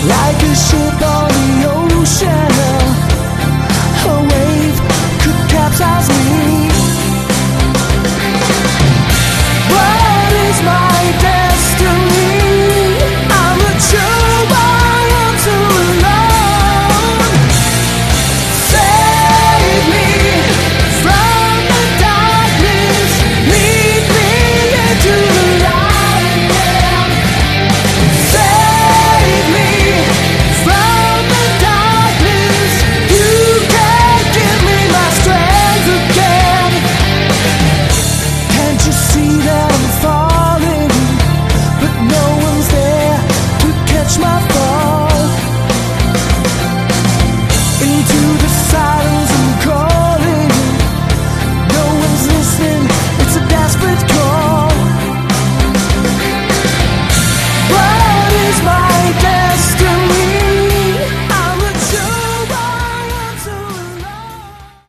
like a ship on the ocean. A wave could capsize me.